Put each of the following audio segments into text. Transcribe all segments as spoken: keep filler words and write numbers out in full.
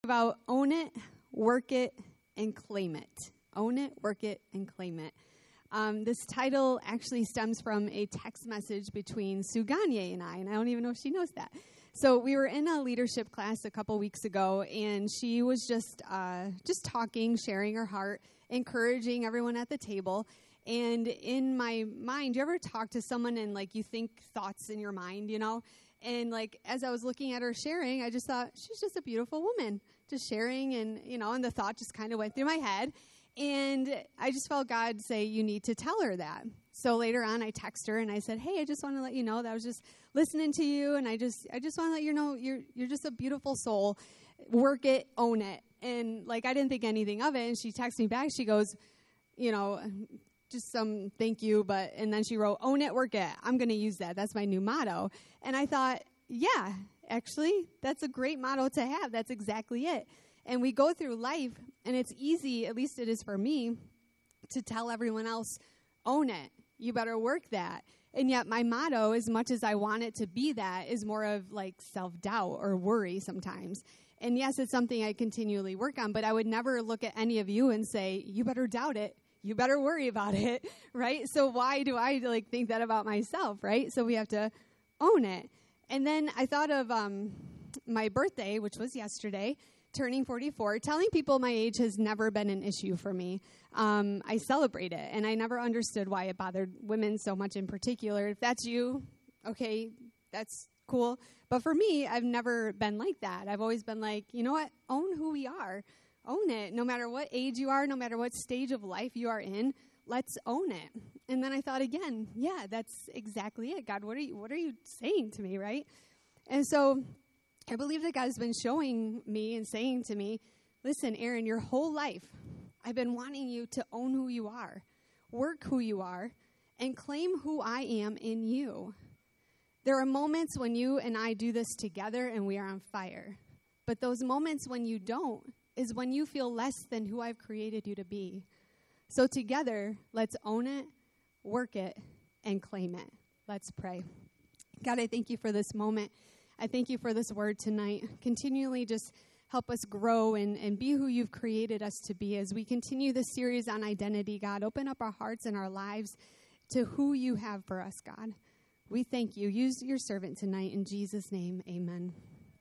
about own it, work it, and claim it. Own it, work it, and claim it. Um, this title actually stems from a text message between Sue Gagne and I, and I don't even know if she knows that. So we were in a leadership class a couple weeks ago, and she was just uh, just talking, sharing her heart, encouraging everyone at the table. And in my mind, you ever talk to someone and, like, you think thoughts in your mind, you know? And, like, as I was looking at her sharing, I just thought, she's just a beautiful woman, just sharing, and, you know, and the thought just kind of went through my head. And I just felt God say, you need to tell her that. So later on, I text her, and I said, hey, I just want to let you know that I was just listening to you, and I just I just want to let you know you're you're just a beautiful soul. Work it, own it. And, like, I didn't think anything of it, and she texted me back. She goes, you know, just some thank you, but, and then she wrote, own it, work it. I'm going to use that. That's my new motto. And I thought, yeah, actually, that's a great motto to have. That's exactly it. And we go through life, and it's easy, at least it is for me, to tell everyone else, own it. You better work that. And yet my motto, as much as I want it to be that, is more of like self-doubt or worry sometimes. And yes, it's something I continually work on, but I would never look at any of you and say, you better doubt it. You better worry about it, right? So why do I like think that about myself, right? So we have to own it. And then I thought of um, my birthday, which was yesterday, turning forty-four. Telling people my age has never been an issue for me. Um, I celebrate it, and I never understood why it bothered women so much in particular. If that's you, okay, that's cool. But for me, I've never been like that. I've always been like, you know what? Own who we are. Own it. No matter what age you are, no matter what stage of life you are in, let's own it. And then I thought again, yeah, that's exactly it. God, what are you, what are you saying to me, right? And so I believe that God has been showing me and saying to me, listen, Erin, your whole life, I've been wanting you to own who you are, work who you are, and claim who I am in you. There are moments when you and I do this together and we are on fire. But those moments when you don't is when you feel less than who I've created you to be. So together, let's own it, work it, and claim it. Let's pray. God, I thank you for this moment. I thank you for this word tonight. Continually just help us grow and, and be who you've created us to be. As we continue this series on identity, God, open up our hearts and our lives to who you have for us, God. We thank you. Use your servant tonight. In Jesus' name, amen.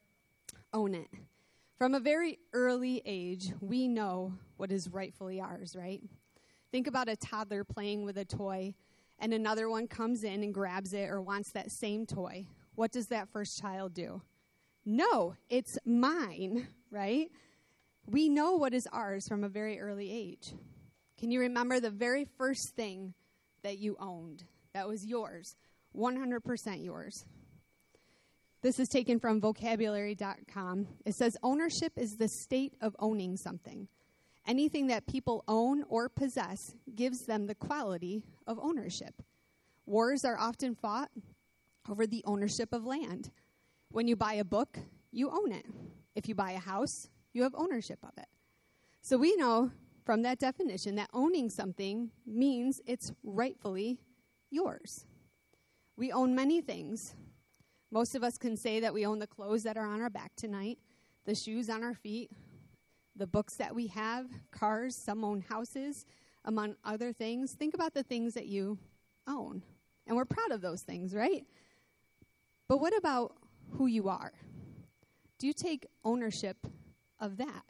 Own it. From a very early age, we know what is rightfully ours, right? Think about a toddler playing with a toy, and another one comes in and grabs it or wants that same toy. What does that first child do? No, it's mine, right? We know what is ours from a very early age. Can you remember the very first thing that you owned that was yours, one hundred percent yours? This is taken from vocabulary dot com. It says, ownership is the state of owning something. Anything that people own or possess gives them the quality of ownership. Wars are often fought over the ownership of land. When you buy a book, you own it. If you buy a house, you have ownership of it. So we know from that definition that owning something means it's rightfully yours. We own many things. Most of us can say that we own the clothes that are on our back tonight, the shoes on our feet, the books that we have, cars, some own houses, among other things. Think about the things that you own. And we're proud of those things, right? But what about who you are? Do you take ownership of that?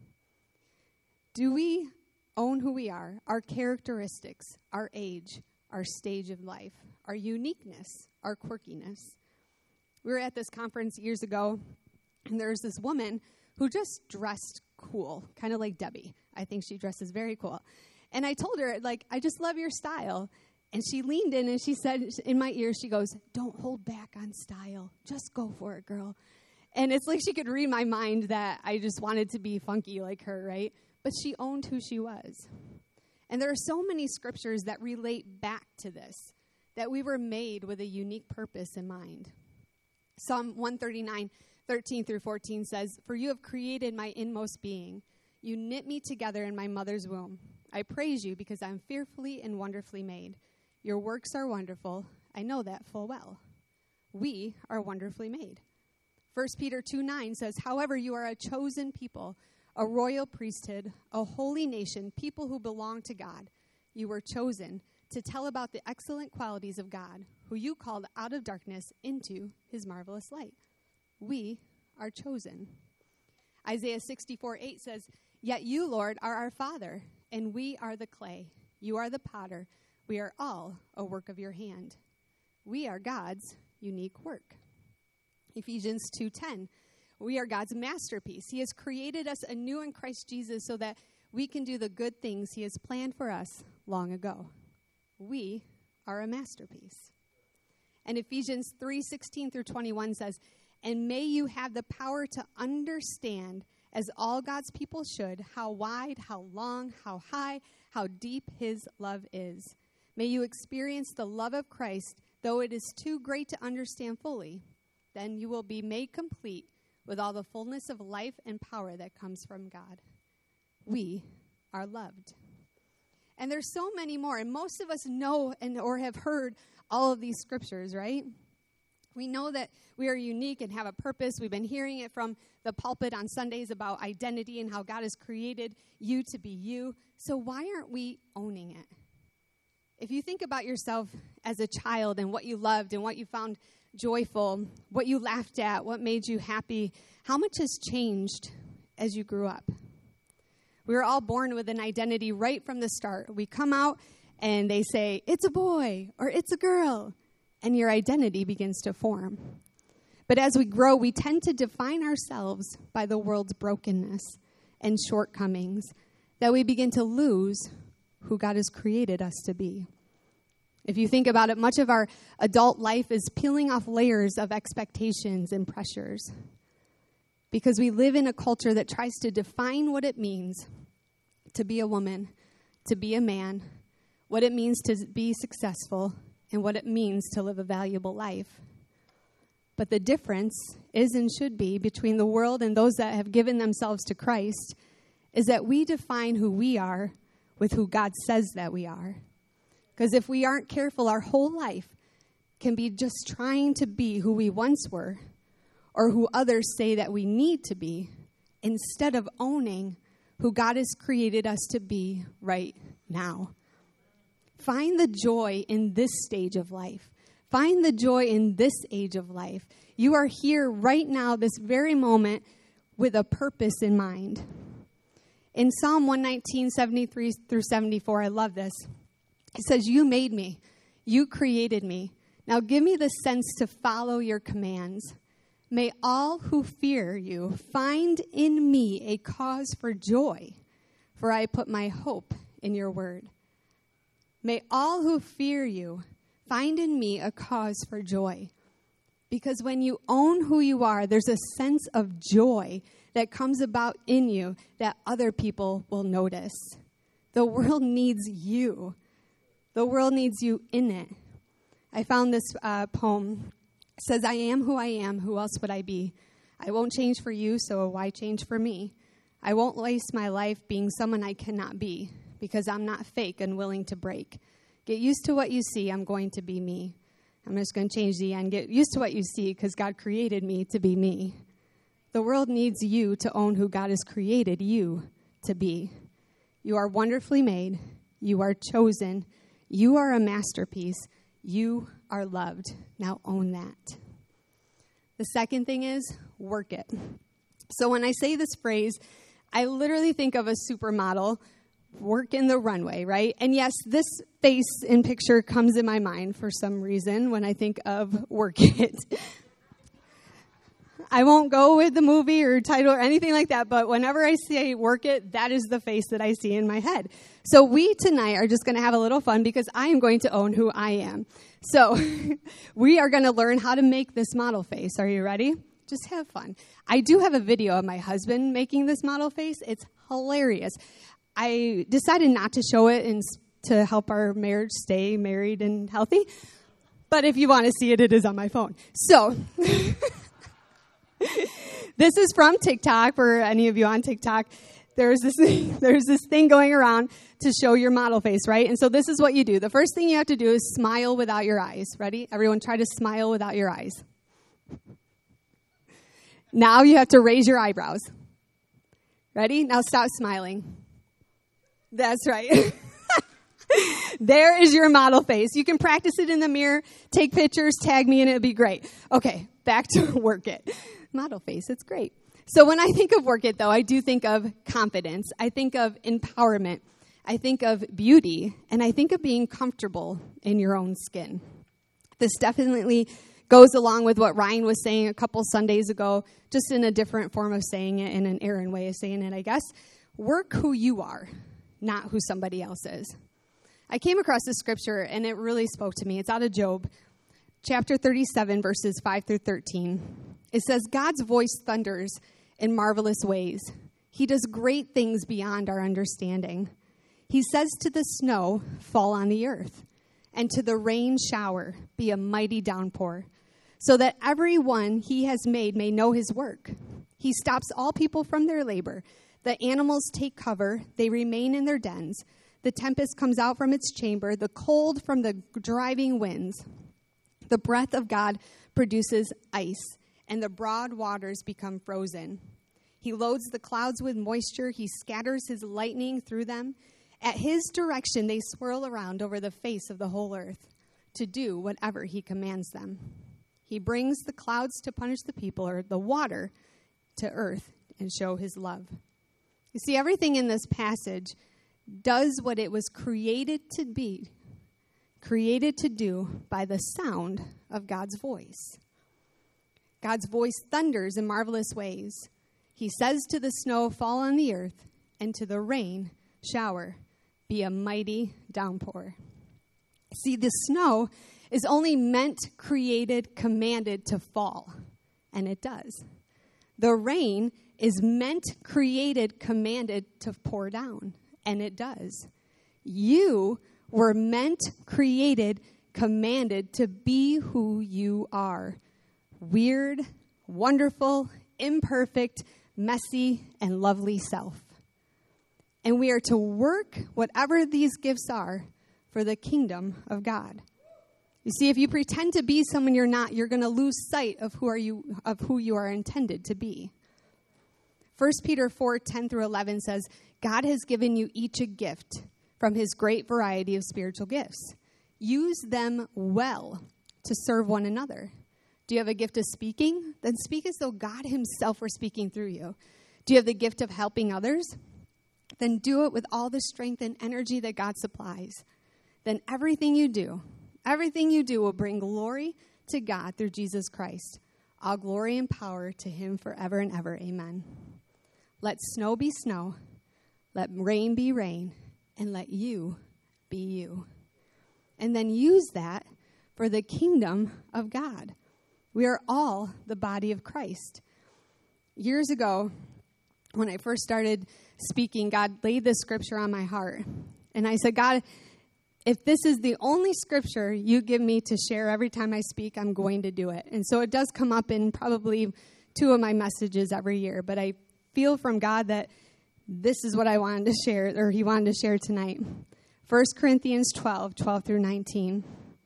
Do we own who we are, our characteristics, our age, our stage of life, our uniqueness, our quirkiness? We were at this conference years ago, and there was this woman who just dressed cool, kind of like Debbie. I think she dresses very cool. And I told her, like, I just love your style. And she leaned in and she said in my ear, she goes, don't hold back on style. Just go for it, girl. And it's like she could read my mind that I just wanted to be funky like her, right? But she owned who she was. And there are so many scriptures that relate back to this, that we were made with a unique purpose in mind. Psalm one thirty-nine, thirteen through fourteen says, for you have created my inmost being. You knit me together in my mother's womb. I praise you because I'm fearfully and wonderfully made. Your works are wonderful. I know that full well. We are wonderfully made. First Peter two nine says, however, you are a chosen people, a royal priesthood, a holy nation, people who belong to God. You were chosen to tell about the excellent qualities of God, who you called out of darkness into his marvelous light. We are chosen. Isaiah sixty-four eight says, yet you, Lord, are our Father, and we are the clay. You are the potter. We are all a work of your hand. We are God's unique work. Ephesians two ten, we are God's masterpiece. He has created us anew in Christ Jesus so that we can do the good things he has planned for us long ago. We are a masterpiece. And Ephesians three sixteen through twenty-one says, and may you have the power to understand, as all God's people should, how wide, how long, how high, how deep his love is. May you experience the love of Christ, though it is too great to understand fully. Then you will be made complete with all the fullness of life and power that comes from God. We are loved. And there's so many more, and most of us know and or have heard all of these scriptures, right? We know that we are unique and have a purpose. We've been hearing it from the pulpit on Sundays about identity and how God has created you to be you. So why aren't we owning it? If you think about yourself as a child and what you loved and what you found joyful, what you laughed at, what made you happy, how much has changed as you grew up? We were all born with an identity right from the start. We come out and they say, it's a boy or it's a girl, and your identity begins to form. But as we grow, we tend to define ourselves by the world's brokenness and shortcomings, that we begin to lose who God has created us to be. If you think about it, much of our adult life is peeling off layers of expectations and pressures, because we live in a culture that tries to define what it means to be a woman, to be a man, what it means to be successful, and what it means to live a valuable life. But the difference is and should be between the world and those that have given themselves to Christ is that we define who we are with who God says that we are. Because if we aren't careful, our whole life can be just trying to be who we once were or who others say that we need to be, instead of owning who God has created us to be right now. Find the joy in this stage of life. Find the joy in this age of life. You are here right now, this very moment, with a purpose in mind. In Psalm one nineteen, seventy-three through seventy-four, I love this. It says, you made me. You created me. Now give me the sense to follow your commands. May all who fear you find in me a cause for joy, for I put my hope in your word. May all who fear you find in me a cause for joy. Because when you own who you are, there's a sense of joy that comes about in you that other people will notice. The world needs you. The world needs you in it. I found this uh, poem. It says, I am who I am. Who else would I be? I won't change for you, so why change for me? I won't waste my life being someone I cannot be, because I'm not fake and willing to break. Get used to what you see. I'm going to be me. I'm just going to change the end. Get used to what you see, because God created me to be me. The world needs you to own who God has created you to be. You are wonderfully made. You are chosen. You are a masterpiece. You are loved. Now own that. The second thing is work it. So when I say this phrase, I literally think of a supermodel working the runway, right? And yes, this face and picture comes in my mind for some reason when I think of work it. I won't go with the movie or title or anything like that, but whenever I say work it, that is the face that I see in my head. So we tonight are just going to have a little fun because I am going to own who I am. So we are going to learn how to make this model face. Are you ready? Just have fun. I do have a video of my husband making this model face. It's hilarious. I decided not to show it and to help our marriage stay married and healthy. But if you want to see it, it is on my phone. So this is from TikTok. For any of you on TikTok, there's this there's this thing going around to show your model face, right? And so this is what you do. The first thing you have to do is smile without your eyes. Ready? Everyone try to smile without your eyes. Now you have to raise your eyebrows. Ready? Now stop smiling. That's right. There is your model face. You can practice it in the mirror, take pictures, tag me, and it'll be great. Okay, back to Work It. Model face, it's great. So when I think of Work It, though, I do think of confidence. I think of empowerment. I think of beauty. And I think of being comfortable in your own skin. This definitely goes along with what Ryan was saying a couple Sundays ago, just in a different form of saying it, in an Aaron way of saying it, I guess. Work who you are, not who somebody else is. I came across this scripture, and it really spoke to me. It's out of Job, chapter thirty-seven, verses five through thirteen. It says, God's voice thunders in marvelous ways. He does great things beyond our understanding. He says to the snow, fall on the earth, and to the rain shower, be a mighty downpour, so that everyone he has made may know his work. He stops all people from their labor. The animals take cover. They remain in their dens. The tempest comes out from its chamber, the cold from the driving winds. The breath of God produces ice, and the broad waters become frozen. He loads the clouds with moisture. He scatters his lightning through them. At his direction, they swirl around over the face of the whole earth to do whatever he commands them. He brings the clouds to punish the people, or the water to earth and show his love. You see, everything in this passage does what it was created to be, created to do by the sound of God's voice. God's voice thunders in marvelous ways. He says to the snow, fall on the earth, and to the rain, shower, be a mighty downpour. See, the snow is only meant, created, commanded to fall, and it does. The rain is meant, created, commanded to pour down, and it does. You were meant, created, commanded to be who you are. Weird, wonderful, imperfect, messy, and lovely self. And we are to work whatever these gifts are for the kingdom of God. You see, if you pretend to be someone you're not, you're going to lose sight of who are you of who you are intended to be. First Peter four, ten through eleven says, God has given you each a gift from his great variety of spiritual gifts. Use them well to serve one another. Do you have a gift of speaking? Then speak as though God himself were speaking through you. Do you have the gift of helping others? Then do it with all the strength and energy that God supplies. Then everything you do, everything you do will bring glory to God through Jesus Christ. All glory and power to him forever and ever. Amen. Let snow be snow. Let rain be rain. And let you be you. And then use that for the kingdom of God. We are all the body of Christ. Years ago, when I first started speaking, God laid this scripture on my heart. And I said, God, if this is the only scripture you give me to share every time I speak, I'm going to do it. And so it does come up in probably two of my messages every year. But I feel from God that this is what I wanted to share, or he wanted to share tonight. First Corinthians twelve, twelve through nineteen.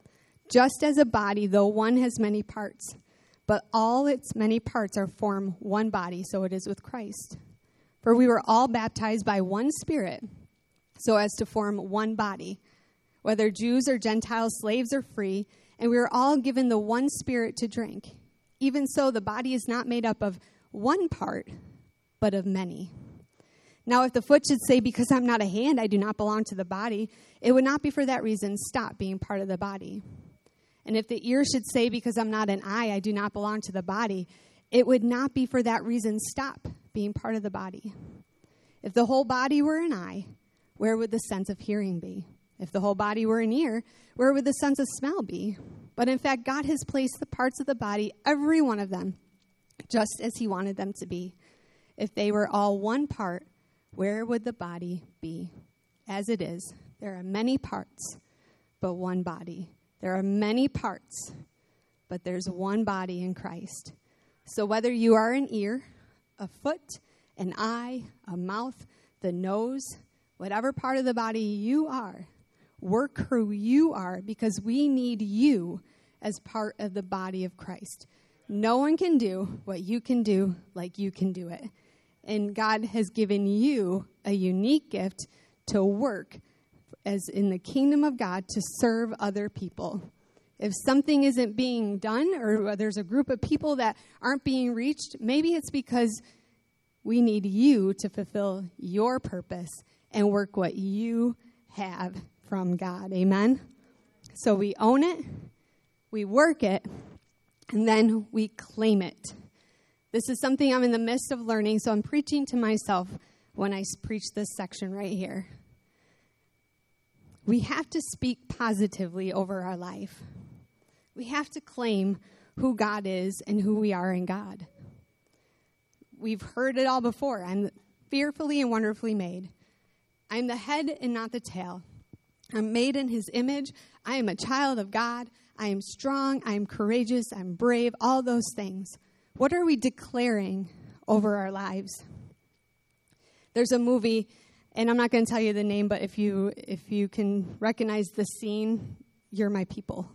Just as a body, though one has many parts, but all its many parts are form one body, so it is with Christ. For we were all baptized by one Spirit, so as to form one body, whether Jews or Gentiles, slaves or free, and we were all given the one Spirit to drink. Even so, the body is not made up of one part, but of many. Now, if the foot should say, because I'm not a hand, I do not belong to the body, it would not be for that reason stop being part of the body. And if the ear should say, because I'm not an eye, I do not belong to the body, it would not be for that reason stop being part of the body. If the whole body were an eye, where would the sense of hearing be? If the whole body were an ear, where would the sense of smell be? But in fact, God has placed the parts of the body, every one of them, just as he wanted them to be. If they were all one part, where would the body be? As it is, there are many parts, but one body. There are many parts, but there's one body in Christ. So whether you are an ear, a foot, an eye, a mouth, the nose, whatever part of the body you are, work who you are, because we need you as part of the body of Christ. No one can do what you can do like you can do it. And God has given you a unique gift to work as in the kingdom of God to serve other people. If something isn't being done or there's a group of people that aren't being reached, maybe it's because we need you to fulfill your purpose and work what you have from God. Amen? So we own it, we work it, and then we claim it. This is something I'm in the midst of learning, so I'm preaching to myself when I preach this section right here. We have to speak positively over our life. We have to claim who God is and who we are in God. We've heard it all before. I'm fearfully and wonderfully made. I'm the head and not the tail. I'm made in his image. I am a child of God. I am strong. I am courageous. I'm brave. All those things. What are we declaring over our lives? There's a movie, and I'm not going to tell you the name, but if you if you can recognize the scene, you're my people.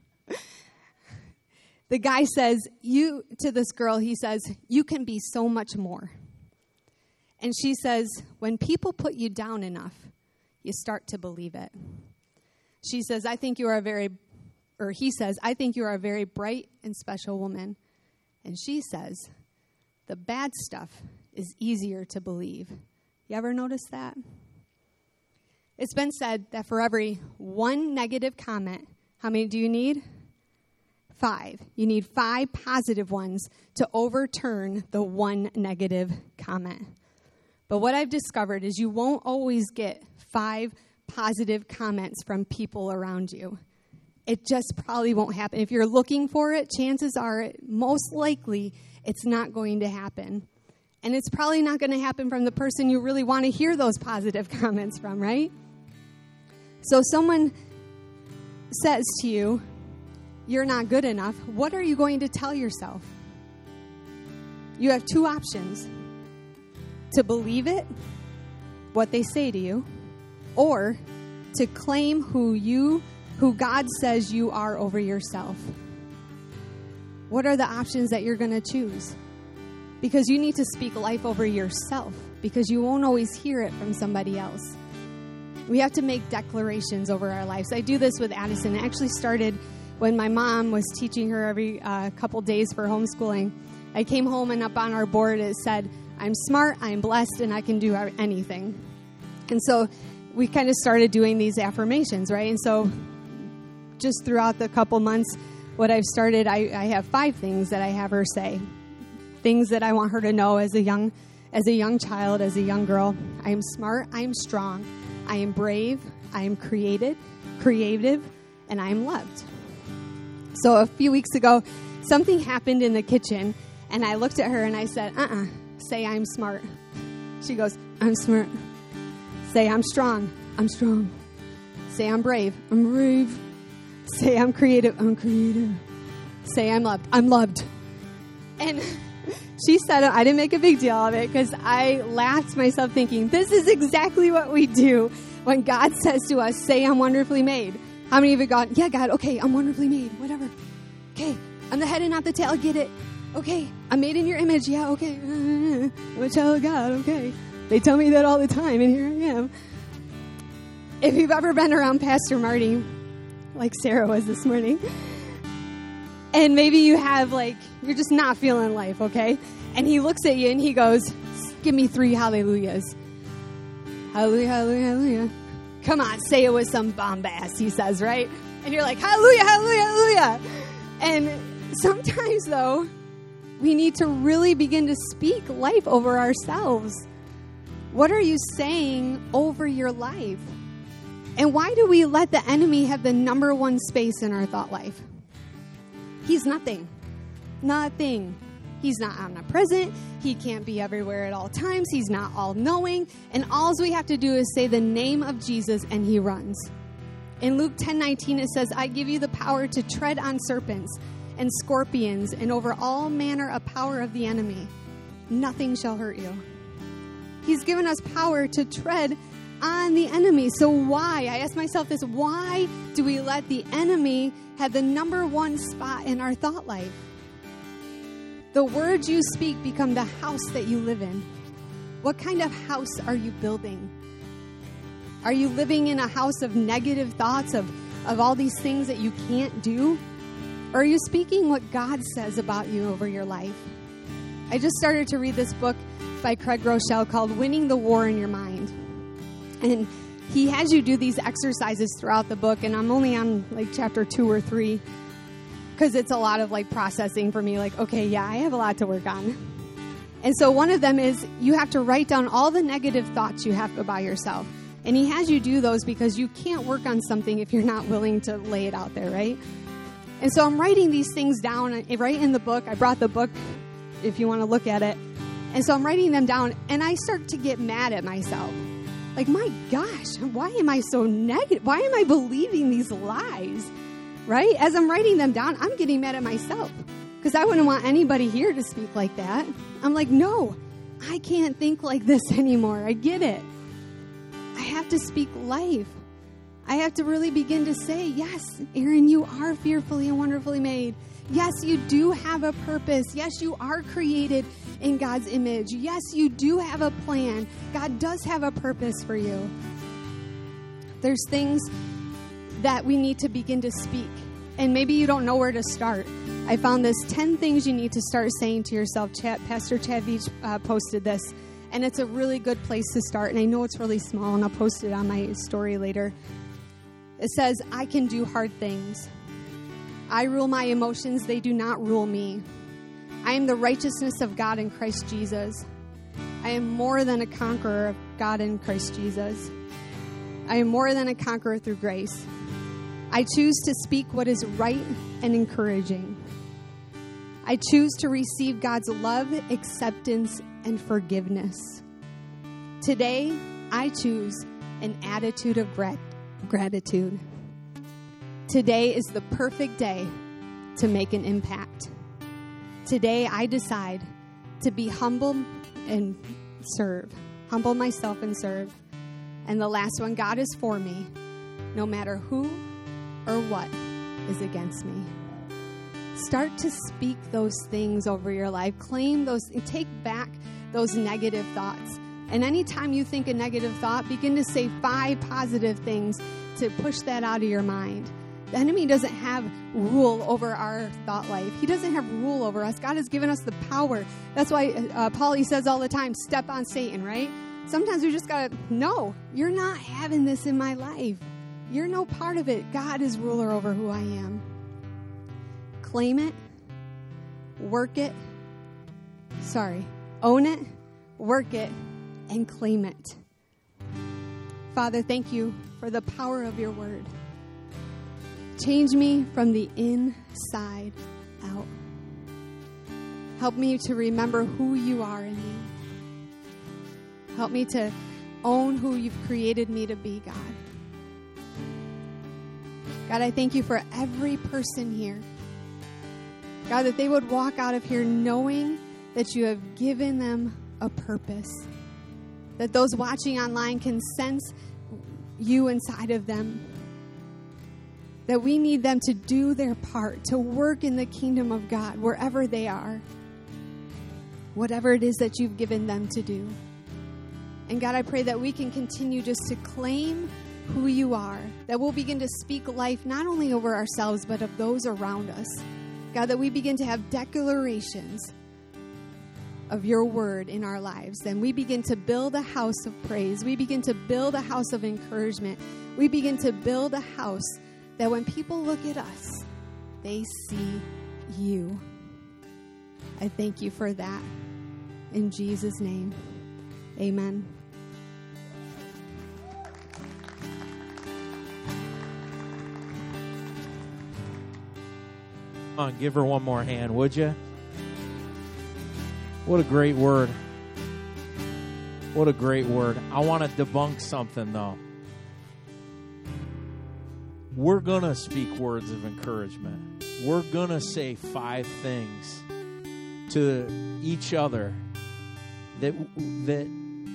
The guy says, you to this girl, he says, you can be so much more. And she says, when people put you down enough, you start to believe it. She says, I think you are a very, or he says, I think you are a very bright and special woman. And she says, the bad stuff is easier to believe. You ever notice that? It's been said that for every one negative comment, how many do you need? Five. You need five positive ones to overturn the one negative comment. But what I've discovered is you won't always get five positive comments from people around you. It just probably won't happen. If you're looking for it, chances are, most likely, it's not going to happen. And it's probably not going to happen from the person you really want to hear those positive comments from, right? So someone says to you, you're not good enough. What are you going to tell yourself? You have two options. To believe it, what they say to you, or to claim who you, who God says you are over yourself. What are the options that you're going to choose? Because you need to speak life over yourself, because you won't always hear it from somebody else. We have to make declarations over our lives. I do this with Addison. It actually started when my mom was teaching her every uh, couple days for homeschooling. I came home and up on our board it said, I'm smart, I'm blessed, and I can do anything. And so we kind of started doing these affirmations, right? And so just throughout the couple months, what I've started, I, I have five things that I have her say. Things that I want her to know as a young, as a young child, as a young girl. I am smart, I am strong, I am brave, I am created, creative, and I am loved. So a few weeks ago, something happened in the kitchen, and I looked at her and I said, uh-uh, say I'm smart. She goes, I'm smart. Say I'm strong. I'm strong. Say I'm brave. I'm brave. Say I'm creative. I'm creative. Say I'm loved. I'm loved. And she said, I didn't make a big deal of it because I laughed myself thinking, this is exactly what we do when God says to us, say I'm wonderfully made. How many of you gone, yeah, God, okay, I'm wonderfully made, whatever. Okay, I'm the head and not the tail, get it. Okay, I'm made in your image, yeah, okay. I'm a child of God, okay. They tell me that all the time, and here I am. If you've ever been around Pastor Marty, like Sarah was this morning, and maybe you have, like, you're just not feeling life, okay? And he looks at you and he goes, give me three hallelujahs. Hallelujah, hallelujah, hallelujah. Come on, say it with some bombast, he says, right? And you're like, hallelujah, hallelujah, hallelujah. And sometimes, though, we need to really begin to speak life over ourselves. What are you saying over your life? And why do we let the enemy have the number one space in our thought life? He's nothing. Nothing. He's not omnipresent. He can't be everywhere at all times. He's not all-knowing. And all we have to do is say the name of Jesus and he runs. In Luke ten nineteen, it says, I give you the power to tread on serpents and scorpions and over all manner of power of the enemy. Nothing shall hurt you. He's given us power to tread on the enemy. So why? I ask myself this, why do we let the enemy have the number one spot in our thought life? The words you speak become the house that you live in. What kind of house are you building? Are you living in a house of negative thoughts, of, of all these things that you can't do? Or are you speaking what God says about you over your life? I just started to read this book by Craig Rochelle called Winning the War in Your Mind. And he has you do these exercises throughout the book, and I'm only on like chapter two or three because it's a lot of like processing for me. Like, okay, yeah, I have a lot to work on. And so one of them is you have to write down all the negative thoughts you have about yourself. And he has you do those because you can't work on something if you're not willing to lay it out there, right? And so I'm writing these things down right in the book. I brought the book if you want to look at it. And so I'm writing them down, and I start to get mad at myself. Like, my gosh, why am I so negative? Why am I believing these lies, right? As I'm writing them down, I'm getting mad at myself because I wouldn't want anybody here to speak like that. I'm like, no, I can't think like this anymore. I get it. I have to speak life. I have to really begin to say, yes, Aaron, you are fearfully and wonderfully made. Yes, you do have a purpose. Yes, you are created in God's image. Yes, you do have a plan. God does have a purpose for you. There's things that we need to begin to speak, and maybe you don't know where to start. I found this ten things you need to start saying to yourself. Chad, Pastor Chad Veach uh, posted this, and it's a really good place to start, and I know it's really small, and I'll post it on my story later. It says, I can do hard things. I rule my emotions. They do not rule me. I am the righteousness of God in Christ Jesus. I am more than a conqueror of God in Christ Jesus. I am more than a conqueror through grace. I choose to speak what is right and encouraging. I choose to receive God's love, acceptance, and forgiveness. Today, I choose an attitude of grat- gratitude. Today is the perfect day to make an impact. Today, I decide to be humble and serve. Humble myself and serve. And the last one, God is for me, no matter who or what is against me. Start to speak those things over your life. Claim those, take back those negative thoughts. And anytime you think a negative thought, begin to say five positive things to push that out of your mind. The enemy doesn't have rule over our thought life. He doesn't have rule over us. God has given us the power. That's why uh, Paulie says all the time, step on Satan, right? Sometimes we just got to, no, you're not having this in my life. You're no part of it. God is ruler over who I am. Claim it, work it, sorry, own it, work it, and claim it. Father, thank you for the power of your word. Change me from the inside out. Help me to remember who you are in me. Help me to own who you've created me to be, God. God, I thank you for every person here. God, that they would walk out of here knowing that you have given them a purpose. That those watching online can sense you inside of them. That we need them to do their part, to work in the kingdom of God wherever they are. Whatever it is that you've given them to do. And God, I pray that we can continue just to claim who you are. That we'll begin to speak life not only over ourselves, but of those around us. God, that we begin to have declarations of your word in our lives. And we begin to build a house of praise. We begin to build a house of encouragement. We begin to build a house that when people look at us, they see you. I thank you for that. In Jesus' name, amen. Come on, give her one more hand, would you? What a great word. What a great word. I want to debunk something, though. We're going to speak words of encouragement. We're going to say five things to each other that that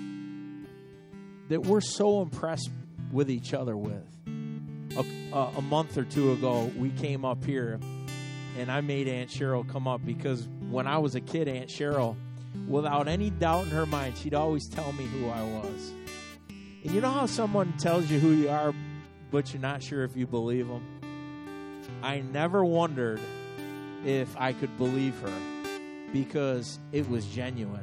that we're so impressed with each other with. A, a month or two ago, we came up here, and I made Aunt Cheryl come up because when I was a kid, Aunt Cheryl, without any doubt in her mind, she'd always tell me who I was. And you know how someone tells you who you are, but you're not sure if you believe them? I never wondered if I could believe her because it was genuine.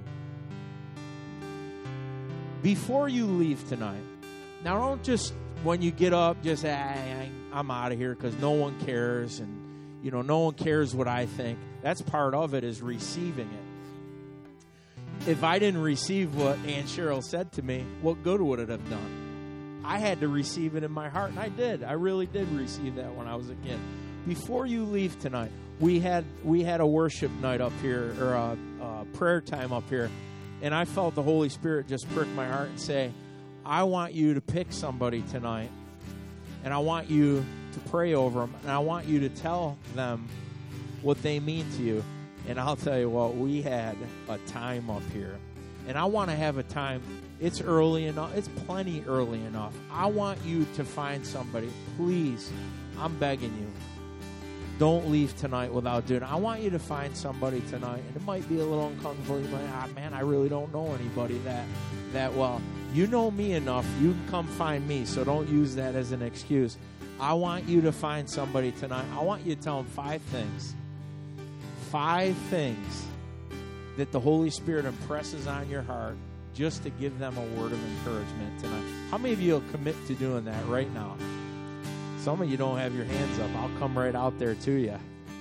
Before you leave tonight, now don't just, when you get up, just, ah, I'm out of here because no one cares and, you know, no one cares what I think. That's part of it, is receiving it. If I didn't receive what Aunt Cheryl said to me, what good would it have done? I had to receive it in my heart, and I did. I really did receive that when I was a kid. Before you leave tonight, we had we had a worship night up here, or a, a prayer time up here, and I felt the Holy Spirit just prick my heart and say, I want you to pick somebody tonight, and I want you to pray over them, and I want you to tell them what they mean to you. And I'll tell you what, we had a time up here. And I want to have a time. It's early enough. It's plenty early enough. I want you to find somebody. Please, I'm begging you. Don't leave tonight without doing it. I want you to find somebody tonight. And it might be a little uncomfortable. You might, ah, man, I really don't know anybody that, that well. You know me enough. You can come find me. So don't use that as an excuse. I want you to find somebody tonight. I want you to tell them five things. Five things that the Holy Spirit impresses on your heart just to give them a word of encouragement tonight. How many of you will commit to doing that right now? Some of you don't have your hands up. I'll come right out there to you.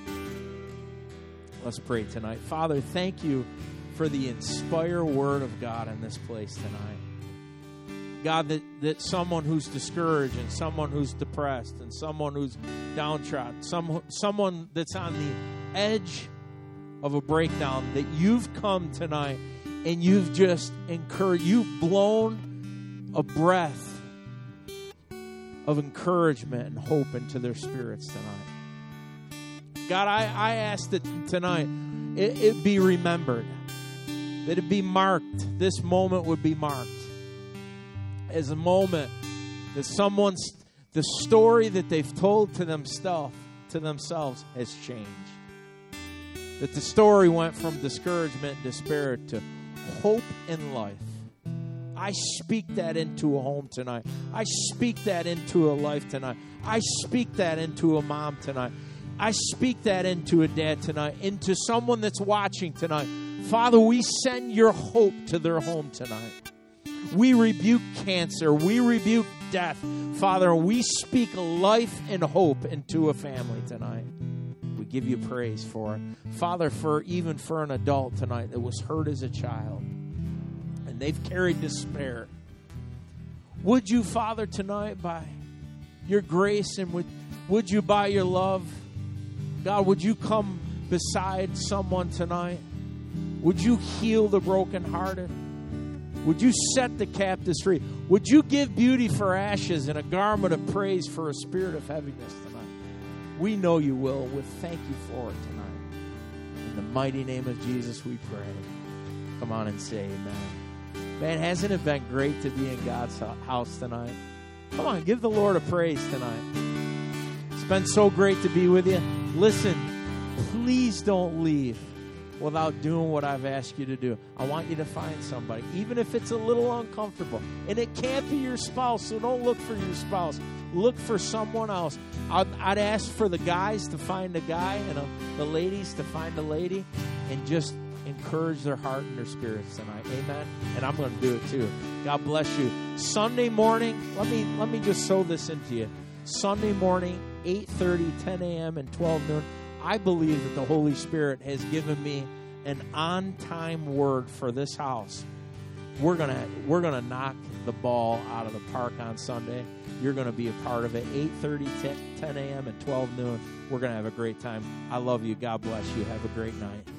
Let's pray tonight. Father, thank you for the inspired word of God in this place tonight. God, that, that someone who's discouraged and someone who's depressed and someone who's downtrodden, some, someone that's on the edge of a breakdown, that you've come tonight and you've just encouraged, you've blown a breath of encouragement and hope into their spirits tonight. God, I, I ask that tonight it, it be remembered, that it be marked, this moment would be marked as a moment that someone's, the story that they've told to themselves, to themselves has changed. That the story went from discouragement and despair to hope and life. I speak that into a home tonight. I speak that into a life tonight. I speak that into a mom tonight. I speak that into a dad tonight, into someone that's watching tonight. Father, we send your hope to their home tonight. We rebuke cancer. We rebuke death. Father, we speak life and hope into a family tonight. We give you praise for it. Father, for even for an adult tonight that was hurt as a child and they've carried despair, would you, Father, tonight, by your grace and would, would you, by your love, God, would you come beside someone tonight? Would you heal the brokenhearted? Would you set the captives free? Would you give beauty for ashes and a garment of praise for a spirit of heaviness tonight? We know you will. We thank you for it tonight. In the mighty name of Jesus we pray. Come on and say amen. Man, hasn't it been great to be in God's house tonight? Come on, give the Lord a praise tonight. It's been so great to be with you. Listen, please don't leave without doing what I've asked you to do. I want you to find somebody, even if it's a little uncomfortable. And it can't be your spouse, so don't look for your spouse. Look for someone else. I'd, I'd ask for the guys to find a guy and a, the ladies to find a lady, and just encourage their heart and their spirits tonight. Amen? And I'm going to do it too. God bless you. Sunday morning, let me let me just sow this into you. Sunday morning, eight thirty, ten a.m., and twelve noon. I believe that the Holy Spirit has given me an on-time word for this house. We're gonna we're gonna knock the ball out of the park on Sunday. You're gonna be a part of it. eight thirty, ten a.m., and twelve noon. We're gonna have a great time. I love you. God bless you. Have a great night.